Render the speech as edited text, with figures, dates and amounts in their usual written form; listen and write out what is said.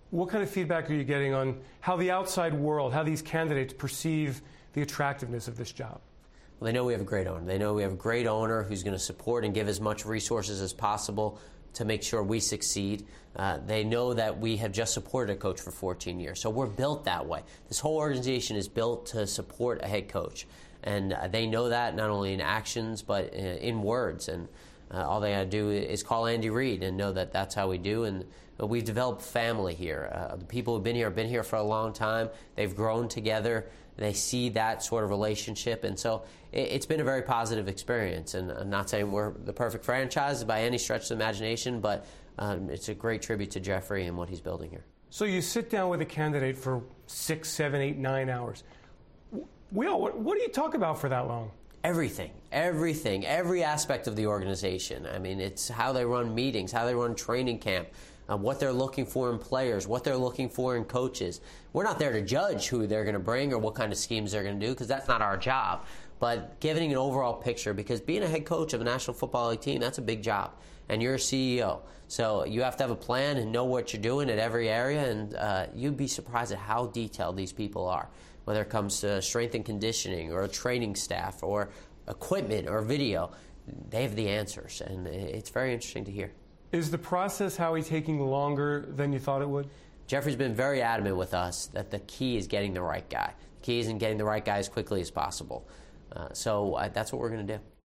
What kind of feedback are you getting on how the outside world, how these candidates perceive the attractiveness of this job? Well, they know we have a great owner. They know we have a great owner who's going to support and give as much resources as possible to make sure we succeed. They know that we have just supported a coach for 14 years. So we're built that way. This whole organization is built to support a head coach. And they know that not only in actions but in words. And all they got to do is call Andy Reid and know that that's how we do. And we've developed family here. The people who've been here for a long time. They've grown together. They see that sort of relationship. And so it's been a very positive experience. And I'm not saying we're the perfect franchise by any stretch of the imagination, but it's a great tribute to Jeffrey and what he's building here. So you sit down with a candidate for 6, 7, 8, 9 hours. Will, what do you talk about for that long? Everything, every aspect of the organization. I mean, it's how they run meetings, how they run training camp, what they're looking for in players, what they're looking for in coaches. We're not there to judge who they're going to bring or what kind of schemes they're going to do, because that's not our job. But giving an overall picture, because being a head coach of a National Football League team, that's a big job. And you're a CEO. So you have to have a plan and know what you're doing at every area. And you'd be surprised at how detailed these people are, whether it comes to strength and conditioning or training staff or equipment or video. They have the answers. And it's very interesting to hear. Is the process, Howie, taking longer than you thought it would? Jeffrey's been very adamant with us that the key is getting the right guy. The key isn't getting the right guy as quickly as possible. So that's what we're going to do.